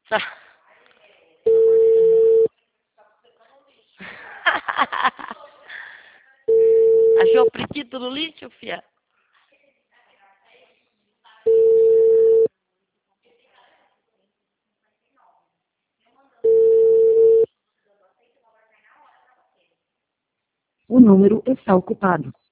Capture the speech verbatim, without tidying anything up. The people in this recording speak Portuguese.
Tá. Achou o priquito no lixo, fia? O número está ocupado.